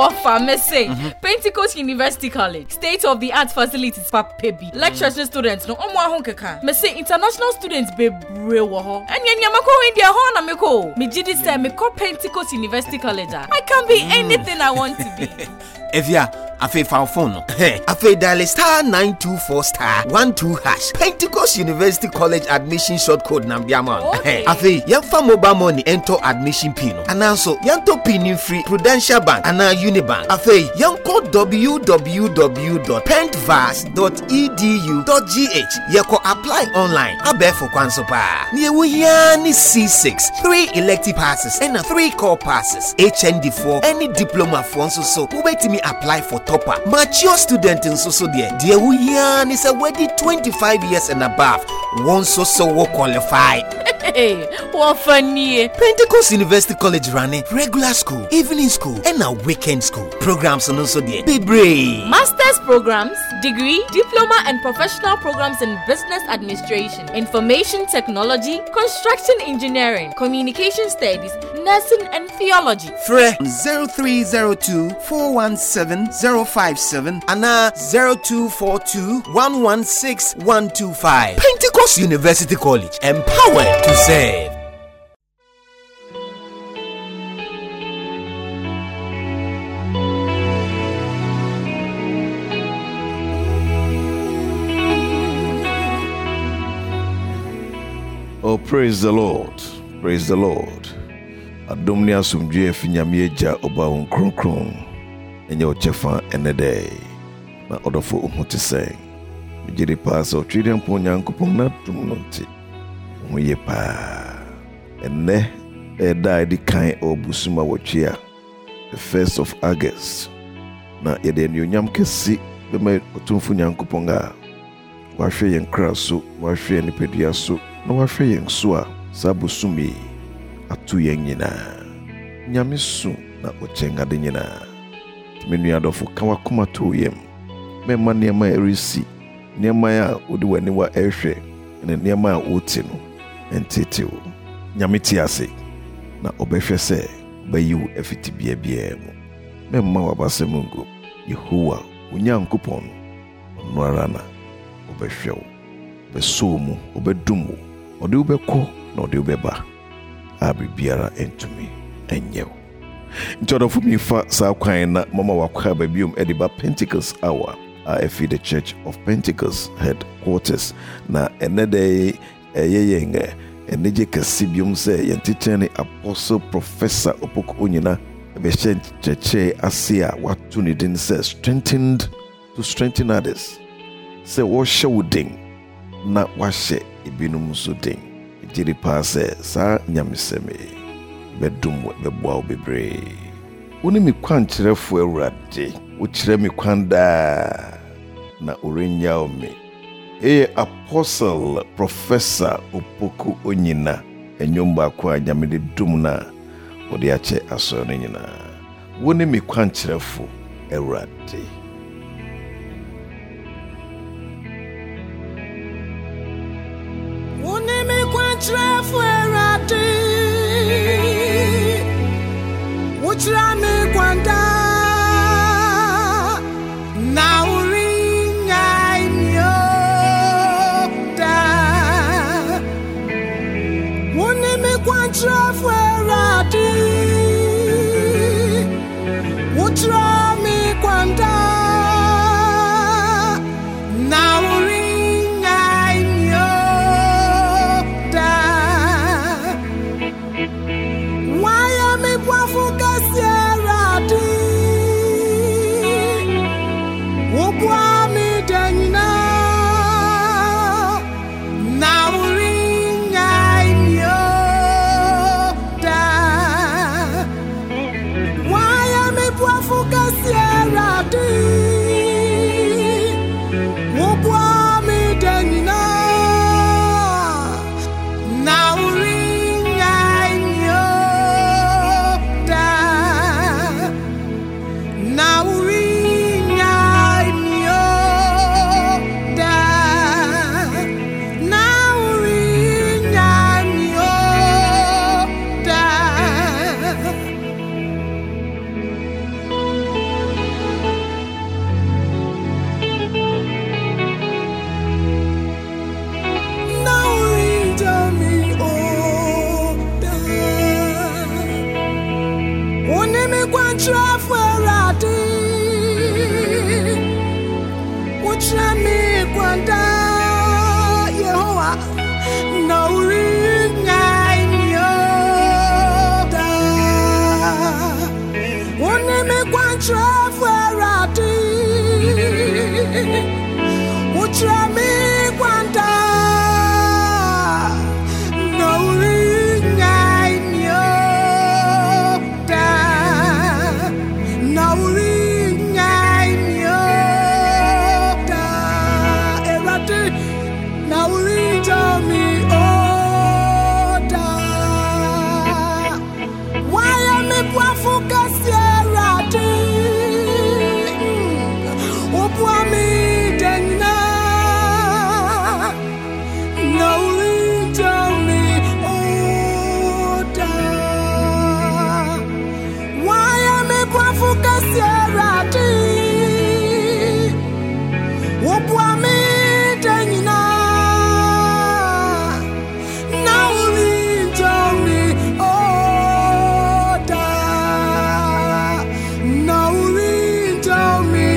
Pharmacy, Pentecost University College, state-of-the-art facilities for PEBI. Lectures and students no honkeka. Me say international students be brewo. And yanyamako India hona meko. Me jidi say me ko Pentecost University College. I can be anything I want to be. Evia, afe found phone. Afe dial star 924 star 12 hash. Pentecost University College admission short code nambiaman. Afe yamfa mobile money enter admission pin. And also yanto pin free Prudential Bank and Unibank. Afe yanko www.pentvas.edu.gh. Yako apply online. Abe for kwansopa. Niye wiyani C6 3 elective passes and 3 core passes. HND4 any diploma for so wait me apply for topper. Mature student in so there. Dear Wiyan is already 25 years and above. One so qualified. Hey, what funny. Pentecost University College running regular school, evening school, and a weekend school. Programs and also there. Be brave. Master's programs, degree, diploma, and professional programs in business administration, information technology, construction engineering, communication studies, nursing, and theology. Fre 0302 417 057 and 0242 116 125. Pentecost University College, empowered to save. Oh, praise the Lord. Praise the Lord. Adomnia sumdue finyamieja oba unkronkron. Enye ochefa enede. Na odofo umutise. Mjiri pasa ochiriam ponyankupong na tumunonti. Umuye pa. Ene eda di kain obusuma wachia. The 1st of August. Na yede nyonyam kesi beme otumfu nyankuponga. Wahwe yen kraso, wahwe yen pediaso. Na wahwe yen soa sabusumi atu yen nyina nyame su na ochenga de nyina menu adofo kawa kuma to yem me ma niema erisi niema ya odi wani wa ehwe ne niema ya oti no entete o nyame ti ase na obehwe se bayiwu efiti bia mu me ma wabase mungu Yehowa onyankopon no arana obehwe o besomu obedumu odi ubeko na odi ubeba abibiara entumi enyew ntodo for me fa sa kwan na mama wakwa babium ediba Pentecost hour afi the Church of Pentecost headquarters na enede yeyenge eneje kasibium se yentitene apostle professor Opoku Onyina be cheche asia watu ni din se strengthened to strengthen others se wo showding na washe ibinum so den jiri pase sa nyameseme bedum beboa obebre woni mi kwan kyerefo awurade wo kyere mi kwan da na orenya omi apostle professor Opoku Onyina enyomba kwa nyamede dum na odi ache aso no nyina woni mi kwan kyerefo awurade Uchrame kwanda na uringa imyoda Unime kwantra fuerati Uchrame kwanda na uringa imyoda Why am I wafuka kwantra fuerati uchami kwanda Yehowa na uringa inyoda uneme kwantra fuerati uchami kwanda na uringa inyoda na uringa inyoda erati na uringa mi oda why me kwafuka sierati opwa mi denna na uringa mi oda why me kwafuka sierati opwa mi denna na uringa mi oda na uringa mi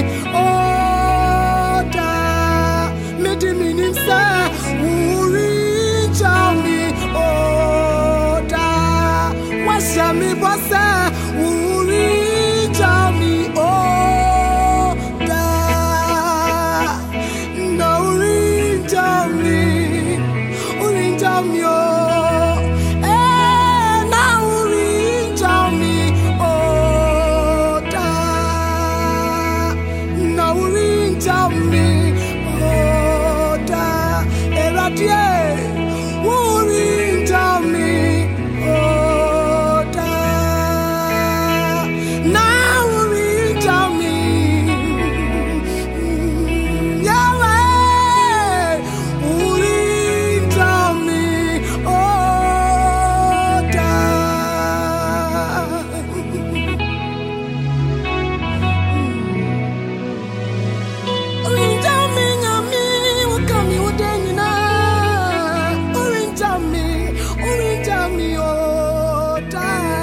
oda mediminisa uringa mi oda wasami bosa uringa mi oda na uringa mi o na uringa mi oda na uringa mi oda eradie uringa mi oda na uringa mi Yahweh uringa mi oda uringa mi ngami wakami wadenina uringa mi oda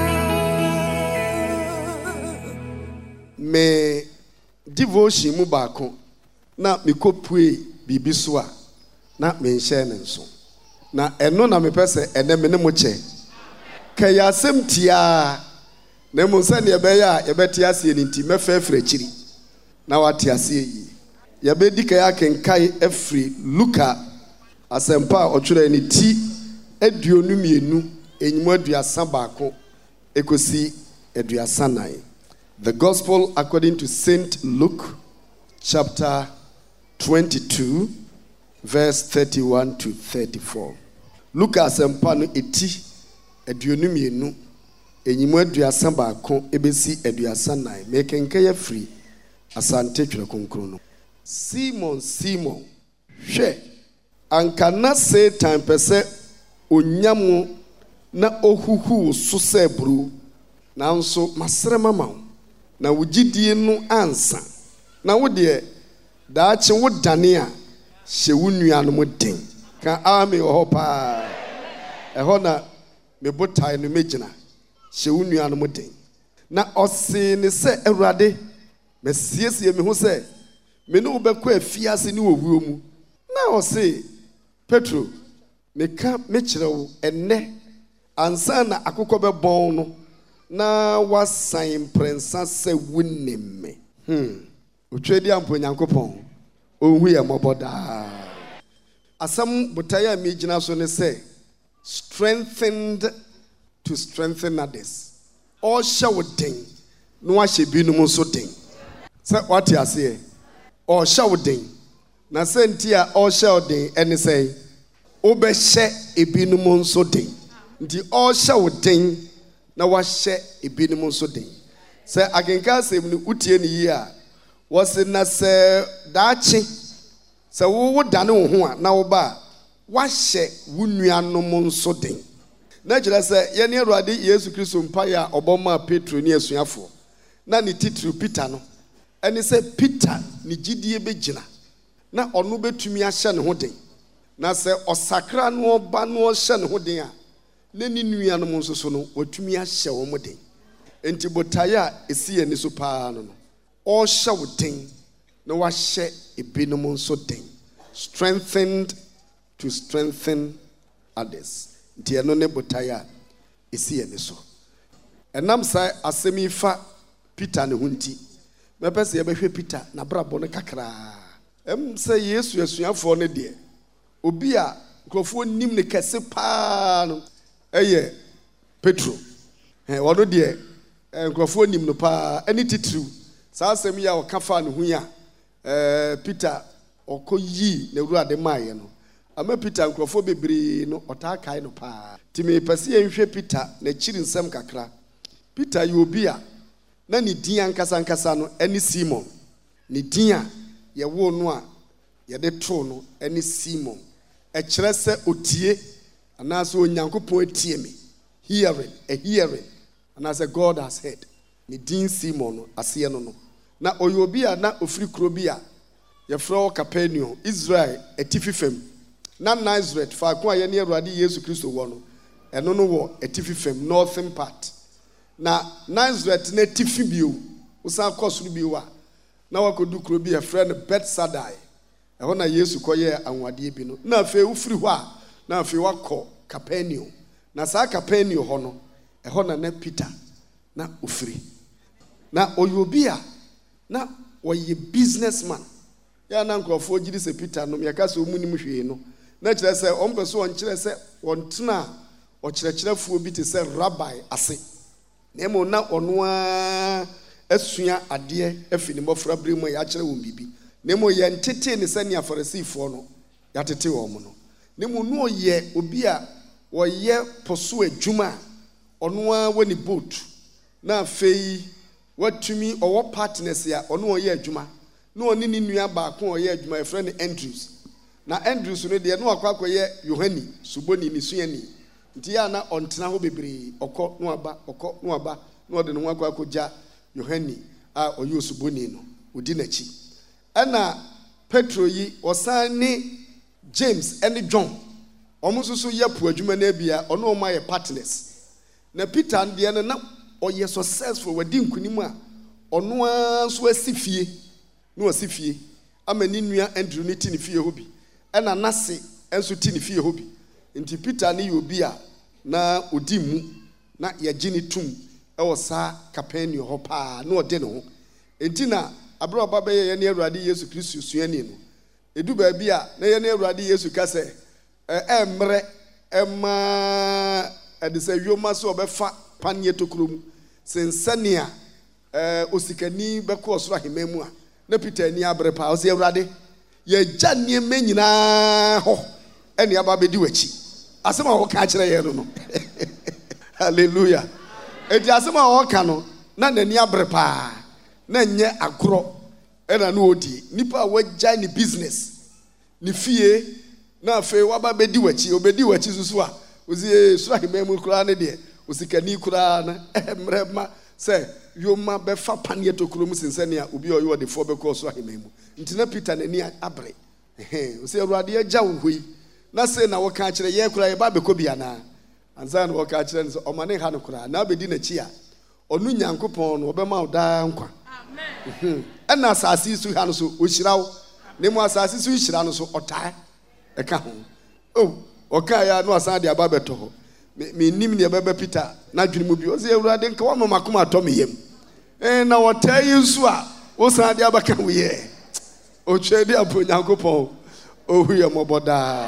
me devotion mu baako na mekopue bibi so a na menhyɛ ne nso na ɛno na mepɛ sɛ ɛnɛ me ne mo kyɛ ka yɛ asɛm tiaa na mo sɛ ne yɛbɛyɛ a yɛbɛte aseɛ ne nti mɛfɛɛfrɛ akyiri na wate aseɛ yi yɛbɛdi ka yɛ akenkae afiri Luka asɛmpa a ɔtwerɛ ne ti 22 enyimu 31 ekosi 39. The Gospel according to Saint Luke, chapter 22, verse 31 to 34. Luke asɛmpa no eti 22 enyimu 31 ebesi 39. Mekenka ya free asante twerɛ konkro no. Simon hwɛ anka na Satan pɛsɛ onyamo na ohuhu so sɛ buru nanso masrɛ mama wo na wogidie no ansa na wo de daakye wo dane a hyɛ wo nuanom den ka ame wɔ hɔ paa ɛhɔ na mebotae no megyina hyɛ wo nuanom den na ɔse ne sɛ Awurade masiesie me ho sɛ me ne wo bɛkɔ afiase ne wɔwuo mu na ɔse Petro meka mekyerɛ wo ɛnnɛ ansa na akokɔ bɛbɔn no na wasan mprɛnsa sɛ wonim me otwedi ampo Nyankopɔn ohu yɛ mmɔbɔ daa asɛm botae a megyina so ne sɛ strengthened to strengthen others ɔhyɛ wo den na wahyɛ binom nso den sɛ wate aseɛ ɔhyɛ wo den na sɛ nti a ɔhyɛ wo den ɛne sɛ wobɛhyɛ ebinom nso den nti ɔhyɛ wo den na wahyɛ ebinom nso den sɛ akenka asɛm no utie ne yi a wɔse na sɛ daakye sɛ wo dane wo ho a na woba a wahyɛ wo nuanom nso den na kyerɛ sɛ yɛne Awurade Yesu Kristo mpaeɛ a ɔbɔmaa Petro ne asuafoɔ na ne titiri Peter no ɛne sɛ Peter ne gyidie bɛgyina na ɔno bɛtumi ahyɛ ne ho den na sɛ ɔsakra no ɔba no ɔhyɛ ne ho den a na ne nuanom nso so no watumi ahyɛ wɔn den enti botae esi ani so paa no all shouting no wahye ebinom nso den strengthened to strengthen others nti eno ne botae esi ani so enam sai asemi fa Peter ne hunti mepese ye behwe Peter na brabo ne kakra say Yesu asuafo ne de obi a nkrofo nim ne kese paa no eye Petro wono de nkrofo nim no paa ani titiriw saa asemi ya okafa ne hu ya Peter okoyi na Awurade maaye no ama Peter nkrofo bebre no ota kai no paa timi pese ye nhwe Peter na chiri nsem kakra Peter yobi a na ni din ankasa no eni Simon ni din a ye wo no a ye de to no eni Simon e kire se otie anaso onyankopon atie me hearing anaso God has heard ni din Simon no ase no na oyobi a na ofiri kuro bi a ye fro Capernaum Israel etififem na Nazareth fa ko a ye ne Awurade Yesu Kristo wo no eno no wo etififem northern part na Nazareth na tifi bio usan kosuru bio a na wakodu kuro bi a friend Bethsaida e ho na Yesu koye anwade bi no na afi ufiri ho a na afi wakọ Capernaum na sa Capernaum ho no e ho na Peter na ufiri na oyobi a na oye businessman ya na nkrofo gidi se Peter no yaka se omunim hwe no na kire se ompeso on kire se on tena o kirekirefuo bi te se rabbi ase nemo na onwa asua ade afini mofra bremu ya kire won bibi nemo ye ntete ne sani afarisifo no ya tete wo mo no nemo no ye obi a wo ye poso adwuma onwa woni boat na fei watumi owo partners ya ono ye adwuma na oni ni nua ba ko oye adwuma e friend Andrews na Andrews no de no akwa ye Yohani suboni ni suani nti ya na ontena ho bebre okọ no aba no de no akwa akọja Yohani a oye suboni no odi nachi ana Petro yi osani James and John omususu ye pu adwuma na bia ono o ma ye partners na Peter de na oye successful wadi nkunim a ono anso asifie no asifie amani nua Andrew ne ti ne fie hobi ana nase enso ti ne fie hobi nti Peter ne yobi a na odi mu na ye gini tum e wo sa Capernaum ho pa na ode ne ho enti na abro baba ye ne Awurade Yesu Kristo suani no edu ba bi a na ye ne Awurade Yesu ka se emre ema edise yoma so obefa panye tokrom sensania osikani beko osoro ahememu a na Peter ni abre pa o se Awurade ye gya niema nyina ho ene aba bedi wachi asema ho ka kire ye no hallelujah edi asema ho ka no na nani abre pa na nye agro ena no odi nipa wagya ni business ni fie na fe waba bedi wachi obedi wachi susu a ozi sura hememu kura ne de osikani kura na emrema se yoma be fa panie tokuro mu sensania obi oyo de fo be ko so ahememu ntina Peter nani abre osi Awurade agya wo hoi na se na wo ka kire ye kura ye ba be ko bia na anza na wo ka kire nso o mane ha no kura na be di na chi a onu Nyankopon no obema wo da nkwa amen ena asasi su ha no so ohirawo ne mu asasi su hira no so otaa e ka ho o ka ya no asan de aba beto ho me nim ne baba Peter na dwene mu bi o se Awurade nka wo makoma ato me yam na wo taa yisu a wo san de aba ka wo ye o chedi apo Nyankopon o hu ye moboda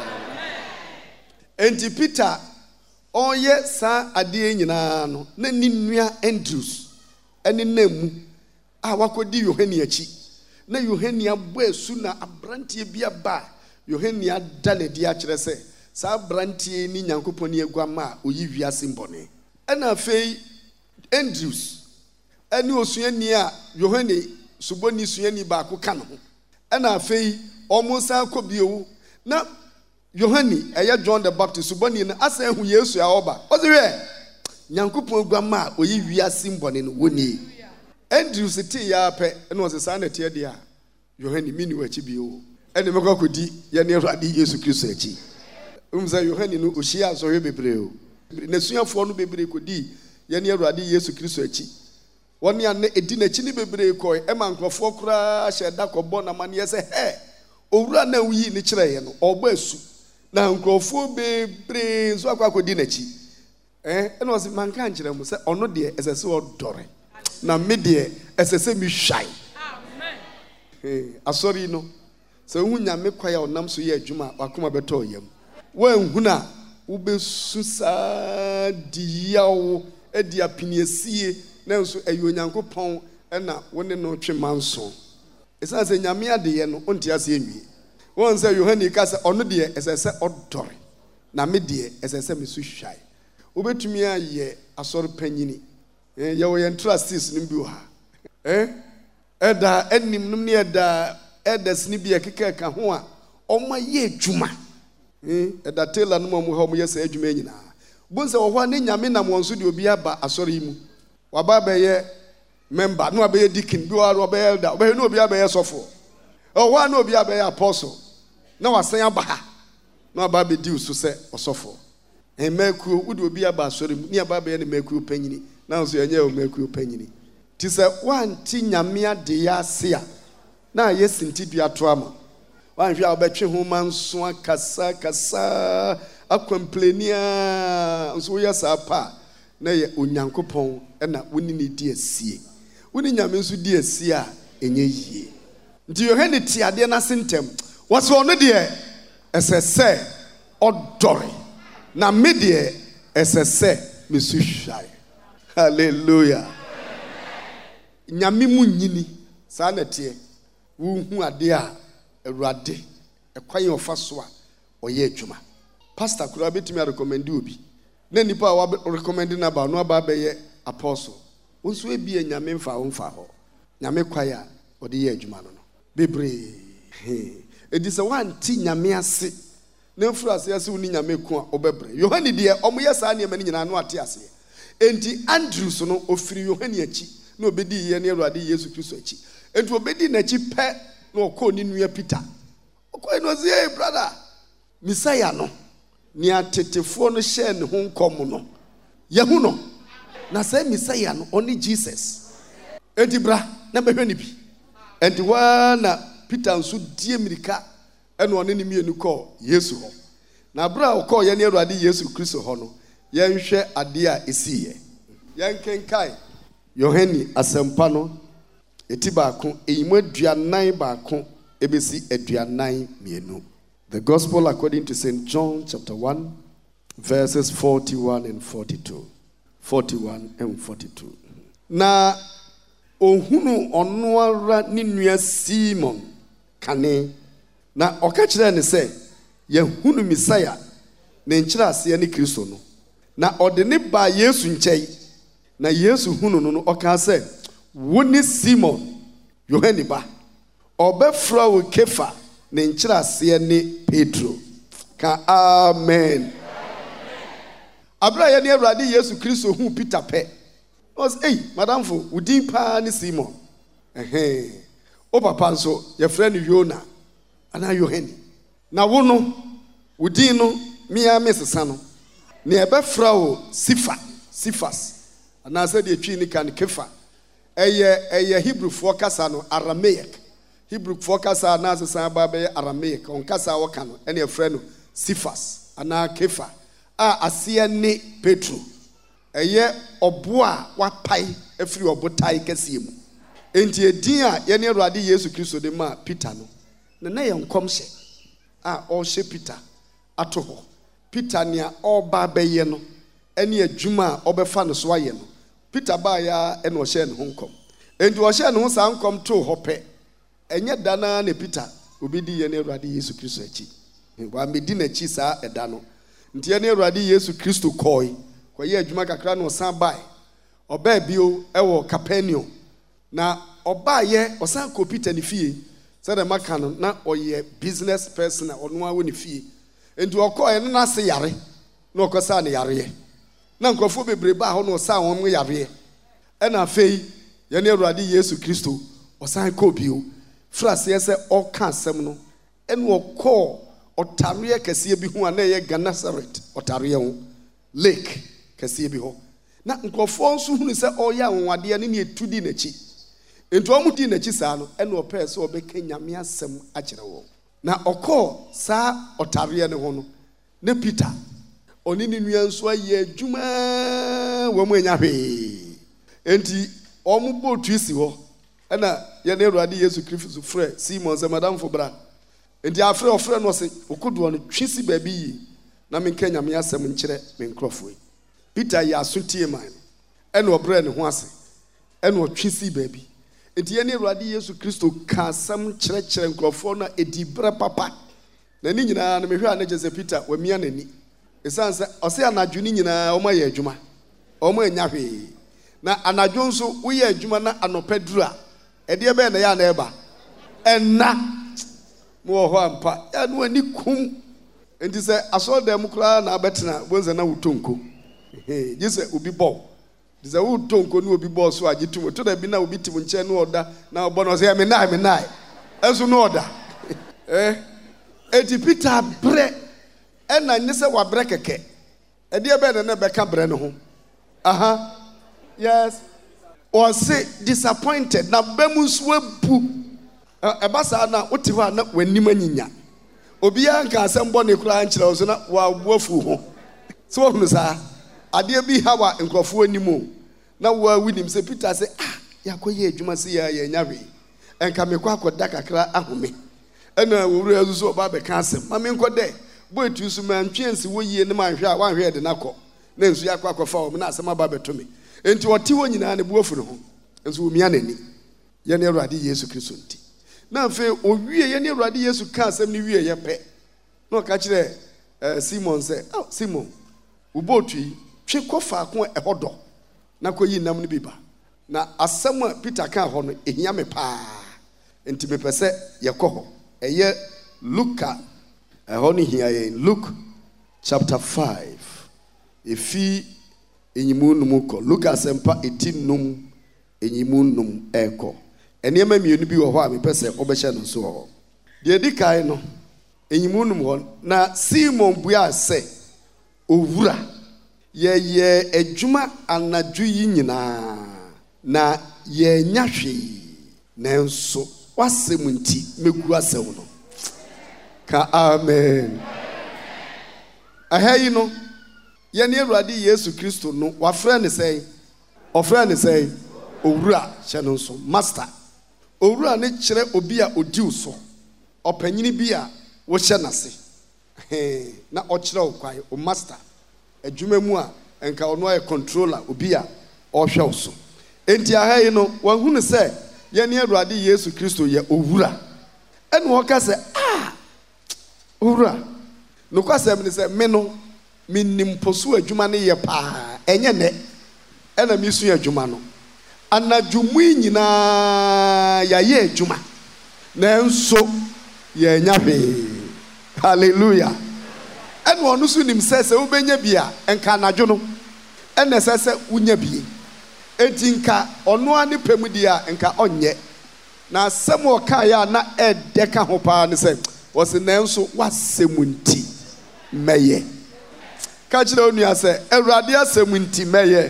enti Peter oye sa ade nyina no na ni nua Andrews ene namu a wakodi Yohani achi na Yohani abo asu na abrantie bia ba Yohani adale dia kire se sa abrantie ni Nyankopon ni egwama oyi wiase mbone ena fei Andrews ene osuani a Yohani suboni suani ba ko ka no ena fei omusa akobiewu na Yohani eye John the Baptist suboni na asa hu Yesu a oba oziwe Nyankopon gwama oyi wiase mbone no woni Andrews ti ya pe ena osesa na tie dia Yohani mini wachi bio ene mekwa kodi ye ne Awurade Yesu Kristo achi umza Yohani no ohia so he bebre o na suafo no bebre kodi ye ne Awurade Yesu Kristo achi One ya ne edina chini bebre koi ema nkrofo kura hyeda kɔbɔ na mane yɛ sɛ he owura na wuyi ne kyerɛ ye no ɔbɔ asu na nkrofo bebre nso akɔkɔdi n'akyi ɛna ɔse manka nkyerɛ mu sɛ ɔno de ɛsɛ sɛ ɔdɔre na me de ɛsɛ sɛ mi hwai asɔre no sɛ hu nyame kwaya ɔnam so yɛ adwuma wakoma bɛtɔ yam wanhu na wobɛsu saa di yawo adi apiniesie na nso ɛyɛ Onyankopɔn ɛna wone no twe manso ɛsan sɛ nyame adeyɛ no onti ase enwie wɔn sɛ Yohane ka sɛ ɔno de ɛsɛ sɛ ɔdɔre na me de ɛsɛ sɛ me so hwai wobɛtumi ayɛ asɔre panyini yɛwɔ yɛn trustees no bi wɔ ha ɛda anim nom ne ɛda sini bi ɛkeka ka ho a ɔma yɛ adwuma ɛda tailor no mu ha ɔmo yɛ sɛ adwuma nyinaa bon sɛ wɔhɔ ne nyame nam wɔn so de obi aba asɔre yi mu waba bɛyɛ member no abɛyɛ deacon bi wɔ abɛyɛ elder ɔbɛyɛ no obi abɛyɛ sɔfo ɔhɔ na obi abɛyɛ apostle na wasan aba ha na aba bɛdi so sɛ ɔsɔfo mmakuo wode obi aba asɔre mu ne aba bɛyɛ ne mmakuo panyini na nso ɛnyɛ o mmakuo panyini ti sɛ wanti nyame ade ase a na yɛ sinti dua to ama wanhwɛ a wobɛtwe ho ma nso akasa akwamplenia nso woyɛ saa pa na yɛ Onyankopɔn ɛna woni ne di asie woni nyame nso di asie a ɛnyɛ yie nti Yohane ti ade na sentem wɔsɛ ɔno deɛ ɛsɛ sɛ ɔdɔre na me deɛ ɛsɛ sɛ me su hwai hallelujah nyame mu nyini saa na teɛ wohu ade a Awurade ɛkwan ɔfa so a ɔyɛ adwuma pastor kura betimi recommend obi na nipa a wa recommend na ba no aba bɛyɛ apostle wonso ebie nyame mfa hɔ nyame kwai a ɔde yɛ adwuma no bebre edi sɛ wanti nyame ase na mfuru ase woni nyame ko a ɔbɛbrɛ Yohane deɛ ɔmo yɛ saa nneɛma no nyinaa no ate ase enti Andrew so no ofiri Yohane akyi na obedi yɛ ne Awurade Yesu Kristo akyi enti obedi n'akyi pɛ na ɔkɔ ne nua Peter ɔkɔ no sɛ hey brother Messiah no ni atetefo no hyɛ ne ho nkɔm no yehu no na sɛ Messiah no ɔne Jesus enti bra na bɛhwɛ ne bi enti wa na Peter nso die mirika ɛna ɔne ne mienu kɔ Yesu hɔ na bra ɔkɔ yɛ ne Awurade Yesu Kristo hɔ no yɛnhwɛ ade a ɛsiiɛ yɛnkenkae Yohane asɛmpa no eti baako eyimu aduanan baako ebesi aduanan mienu. The Gospel according to St. John chapter 1 verses 41 and 42. 41 and 42. Na ohunu ɔno ara ne nua Simon kane na ɔka kyerɛ ne sɛ yɛhunu Messiah ne nkyerɛ ase ne Kristo no na ɔde ne ba Yesu nkyɛn na Yesu hunu no ɔka sɛ wo ne Simon Yohane ba ɔbɛfra wo Kefa ne nkyerɛ ase ne Pedro ka amen abra yɛ ne Awurade Yesu Kristo hu Peter pɛ ɔs hey madam fo udin pa ne Simon o papa nso yɛfrɛ no Yona ana Yohane na wo no udin no mia mesesa no ne ɛbɛfra wo Sifas ana sɛ de twi ne kan Kefa ɛyɛ Hebrewfoɔ kasa no Aramaic Hebrewfoɔ kasa na asesa ba bɛyɛ Aramaic on kasa wɔka no ɛne ɛfrɛ no Sifas ana Kefa a aseɛ ne Petro ɛyɛ ɔbo a wapae afiri ɔbotae kɛseɛ mu enti edin a yɛne Awurade Yesu Kristo de ma Peter no na yɛ nkɔmhyɛ a ɔhyɛ Peter ato hɔ Peter nea ɔba bɛyɛ no ɛne adwuma a ɔbɛfa no so ayɛ no Peter ba ya ɛna ɔhyɛ ne ho nkɔm enti ɔhyɛ ne ho saa nkɔm to hɔ pɛ ɛnyɛ dana ne Peter obi di yɛne Awurade Yesu Kristo akyi wa medi n'akyi saa ɛda no nti yɛne Awurade Yesu Kristo kɔe kɔyɛ adwuma kakra na ɔsan bae ɔbaa bio ɛwɔ Capernaum na ɔbaayɛ ɔsan kɔ Peter ne fie sɛdeɛ maka no na ɔyɛ business person a ɔno a wɔ ne fie enti ɔkɔɛ no n'ase yare na ɔkɔsaa ne yareɛ na nkurɔfoɔ bebree baa hɔ na ɔsaa wɔn yareɛ ɛna afei yɛne Awurade Yesu Kristo ɔsan kɔ bio firi aseɛ sɛ ɔka asɛm no ɛna ɔkɔɔ ɔtareɛ kɛseɛ bi ho a na ɛyɛ Gennesaret ɔtareɛ ho lake kɛseɛ bi hɔ na nkrofo nso hunu sɛ ɔyɛ anwade ne etudi n'akyi enti ɔmo di n'akyi saa no ɛna ɔpɛ sɛ ɔbɛka nyame asɛm akyerɛ wɔn na ɔkɔ saa ɔtareɛ ne ho no ne Peter ɔne ne nua nso ayɛ adwuma wɔn anya hwee enti ɔmo boat isi hɔ ɛna yɛne Awurade Yesu Kristo frɛ Simon sɛ madam fo bra enti ɔfrɛ no sɛ okodoɔ no twi si baabi yi na menka nyame asɛm nkyerɛ me nkrɔfoɔ Peter yɛ aso tie man ɛna ɔbrɛ ne ho ase ɛna ɔtwi si baabi enti yɛne Awurade Yesu Kristo ka asɛm kyerɛkyerɛ nkrɔfoɔ na edi brɛ papa na ne nyinaa na mehwɛ a ne gye sɛ Peter wamia n'ani ɛsan sɛ ɔsɛ anadwo ne nyinaa ɔmo ayɛ adwuma ɔmo anya hwee na anadwo nso woyɛ adwuma na anɔpɛ duru a ɛdeɛ bɛyɛ na yɛ ana ɛba ɛna mo wɔ hɔ ampa yɛ no ani kum enti sɛ asɔɔdan mu koraa na abɛtena bonza na wotonko gye sɛ obi bɔ gye sɛ wotonko ne obi bɔ so agye tum to da bi na obi tim nkyɛn no ɔda na ɔbɔ no ɔsɛ me nae ɛso no ɔda eti Peter brɛ ɛna nye sɛ wabrɛ kɛkɛ ɛdeɛ bɛyɛ na bɛka brɛ no ho yes ɔse disappointed na bɛmu nso abu ɛba saa na wote hɔ a na w'anim anyinya obiara nka asɛm bɔ ne koraa nkyerɛ wo so na wabu afu ho sɛ wɔhunu saa adeɛ bi ha wa nkurɔfoɔ anim o na woawinim sɛ Peter sɛ yɛakɔyɛ adwuma sɛ yɛanya hwee ɛnka mekɔ akɔda kakra ahome ɛna wɔwura asu so ɔba bɛka asɛm ma menkɔ dɛ boetu so mantwe nsi wɔ yie ne manhwɛ a wanhwɛ de nakɔ na nsu yɛakɔ akɔfa wɔ me na asɛm aba bɛto me enti ɔte hɔ nyinaa ne bu afu ne ho nso wɔmia n'ani yɛne Awurade Yesu Kristo nti na afei owie yɛne Awurade Yesu ka asɛm ne wie yɛpɛ na ɔka kyerɛ Simon sɛ Simon wo boatu yi twe kɔ faako ɛhɔ dɔ na kɔyi nam no bi ba na asɛm a Peter ka hɔ no ehia me paa enti mepɛ sɛ yɛkɔ hɔ ɛyɛ Luka ɛhɔ no hia yɛn Luke chapter 5 efi enyimu num kɔ Luka asɛmpa eti num enyimu num ɛkɔ ɛnneɛma mmienu bi wɔ hɔ a mepɛ sɛ ɔbɛhyɛ no nso wɔ hɔ deɛ di kae no enyimu num hɔ na Simon bua sɛ owura yɛyɛ adwuma anadwo yi nyinaa na yɛnya hwee nanso wasɛm nti megu asɛm no ka amen aha yi no yɛne Awurade Yesu Kristo no wafrɛ ne sɛ ɔfrɛ ne sɛ owura hyɛ no nso master owura ne kyerɛ obi a odiw so ɔpanyini bi a wohyɛ n'ase na ɔkyerɛ wo kwae o master adwuma mu a enka ɔno ayɛ controller obi a ɔhwɛ wo so enti aha yi no wahunu sɛ yɛne Awurade Yesu Kristo yɛ owura ɛna wɔka sɛ owura no kwasɛm ne sɛ me no menim poso adwuma ne yɛ paa ɛnyɛ nɛ ɛna mesu adwuma no anadwomu nyinaa yɛayɛ adwuma nanso yɛnya hwee hallelujah ɛna ɔno so nim sɛ wobɛnya bi a ɛnka anadwo no ɛna sɛ wonya bi enti nka ɔno a ne pɛmu di a nka ɔnyɛ na asɛm ɔkaeɛ a na ɛdɛ ka ho paa ne sɛ wɔse nanso wasɛm nti mɛyɛ ka kyerɛ onua sɛ Awurade asɛm nti mɛyɛ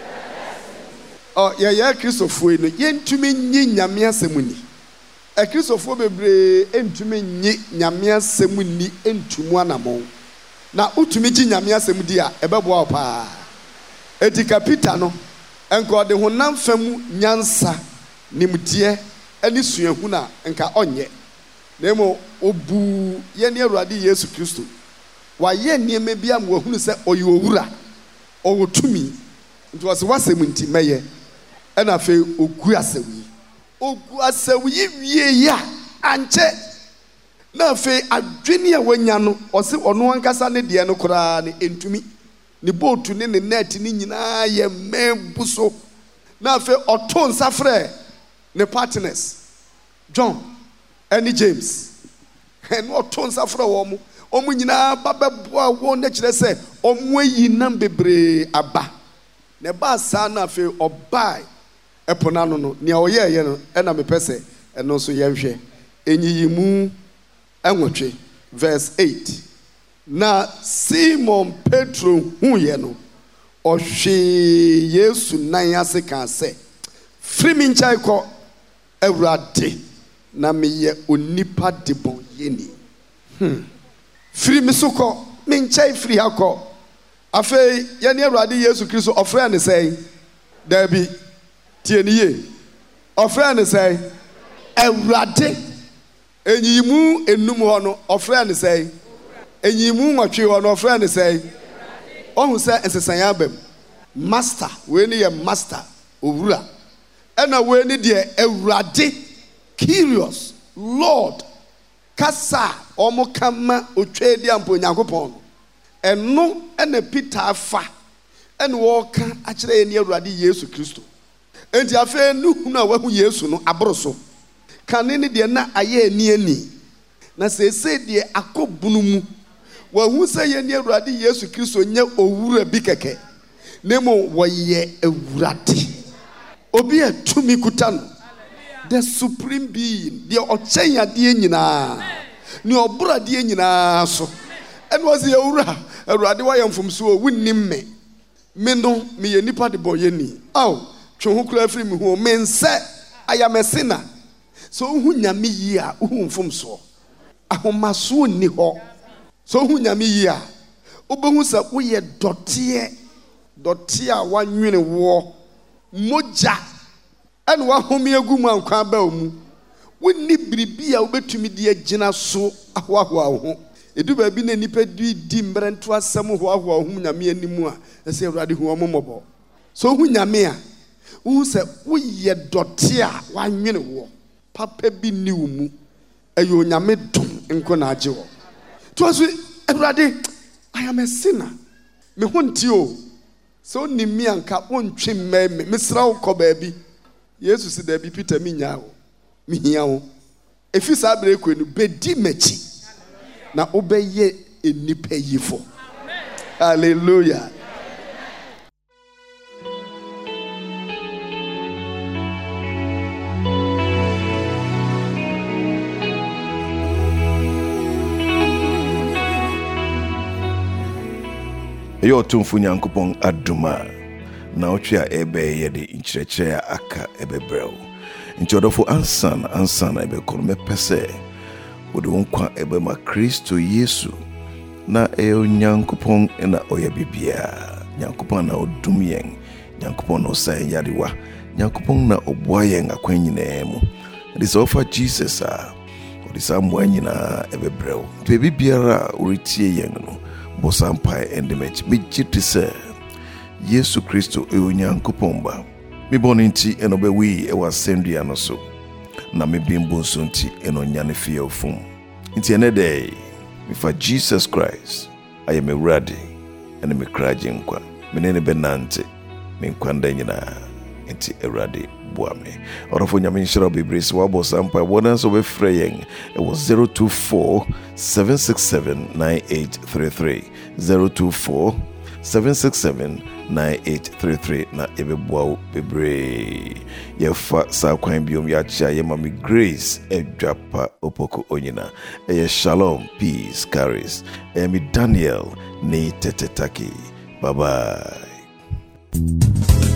yɛyɛ kristofoɔ no yɛntumi nyi nyame asɛm ni kristofoɔ bebree ɛntumi nyi nyame asɛm ni ɛntumu anamɔ na wotumi gye nyame asɛm di a ɛbɛboa wo paa eti ka Peter no ɛnka ɔde honam fa mu nyansa nimdeɛ ɛne suahunu a ɛnka ɔnyɛ na emu obu yɛne Awurade Yesu Kristo wayɛ nneɛma bi a wahunu sɛ ɔyɛ owura ɔwɔ tumi nti wɔsɛ wasɛm nti mɛyɛ ɛna afei ogu asɛm yi wie ya ankyɛ na afei adwene a wanya no ɔsɛ ɔno ankasa ne deɛ no koraa ne entumi ne boatu ne net ne nyinaa yɛ mmɛbu so na afei ɔto nsa frɛ ne partners John ɛne James ɛne ɔto nsa frɛ wɔn ɔmo nyinaa ba bɛboa wɔn ne kyerɛ sɛ ɔmo ayi nam bebree aba na ba saa na afei ɔbaa ɛpo n'ano no nea ɔyɛɛyɛ no ɛna mepɛ sɛ ɛno nso yɛnhwɛ enyiyimu ɛnwɔtwe verse 8 na Simon Petro huyɛ no ɔhwee Yesu nan ase ka sɛ firi me nkyɛn kɔ Awurade na meyɛ onipa de bɔn yɛni firi me so kɔ me nkyɛn firi ha kɔ afei yɛne Awurade Yesu Kristo ɔfrɛ ne sɛ dabi tie ne ye ɔfrɛ ne sɛ Awurade enyimu enum hɔ no ɔfrɛ ne sɛ enyimu nwɔtwe hɔ no ɔfrɛ ne sɛ ɔhu sɛ nsesan abam master we ne yɛ master owura ɛna we ne deɛ Awurade curious Lord kasa ɔmo kama otwe di ampo Nyankopɔn ɛno ɛna Peter afa ɛna wɔka akyerɛ yɛ ne Awurade Yesu Kristo enti afei no hunu a wahu Yesu no aboro so kane ne deɛ na ayɛ ani na sese deɛ akɔbunu mu wahu sɛ yɛ ne Awurade Yesu Kristo nyɛ owura bi kɛkɛ nemo wɔyɛ Awurade obi atumi kuta no the supreme being deɛ ɔkyɛn adeɛ nyinaa ne ɔboro adeɛ nyinaa so ɛna wɔsɛ Awura Awurade wayɛ mfomso o wunnim me no meyɛ nipa de bɔ yɛni aw twe ho kura firi me ho me nsɛ ayamɛsena so ohu nyame yi a ohu mfomso ahomaso ni hɔ so ohu nyame yi a obehu sɛ woyɛ dɔteɛ a wanwene wo mogya ɛna wahome agu mu ankwa ba mu wonni biribi a wobɛtumi de agyina so ahoahoa wo ho edu baabi na nipa di mmerɛnto asɛm hoahoa wo ho nyame anim a ɛsɛ Awurade hu ɔmo mmɔbɔ so ohu nyame a wohu sɛ woyɛ dɔteɛ a wanwene wo papa bi ni wo mu ɛyɛ onyame dom nko na agye wo to so Awurade I am a sinner me ho nti o so ni mi anka wontwe mmɛme mesra wo kɔ baabi Yesu si da bi Peter mi nya wo mi hia wo efi saa bere kɔ no bedi machi na obɛyɛ enipa yifo hallelujah. ɛyɛ ɔtomfo Nyankopɔn adoma na ɔtwe a ɛbɛyɛ de nkyerɛkyerɛ a aka ɛbɛbrɛw nti ɔdɔfo ansa na ɛbɛkɔ no mɛpɛ sɛ wode wo nkwa ɛbɛma Kristo Yesu na ɛyɛ Nyankopɔn na ɔyɛ bibia Nyankopɔn na ɔdom yɛn Nyankopɔn na ɔsa yɛn yarewa Nyankopɔn na ɔboa yɛn akwan nyinaa mu ɛde sɛ ɔfa Jesus a ɔde saa mmoa nyinaa ɛbɛbrɛw nti bibiara a ɔretie yɛn no Bosampai endemech mijiti se Yesu Kristo Nyankopɔn ba mi bɔne nti ɛno bɛwi ɛwɔ asɛndua no so na me bimbo nso nti ɛno nyane fie ofum nti ɛnɛ dɛ mefa Jesus Christ ayɛ me wurade ɛne me kraje nkwa mene ne bɛnante me nkwanda nyinaa nti awurade boa me ɔrɔfo nyame nhyira bebree sɛ wabɔ sampa wɔna nso bɛfrɛ yɛn ɛwɔ 024 767 9833 024 767 9833 na yɛbɛboa wo bebree yɛfa saa kwan biom yɛakyea yɛma me Grace Edwapa Opoko Onyina ɛyɛ Shalom Peace Caris ɛyɛ me Daniel ne Tetetaki bye bye.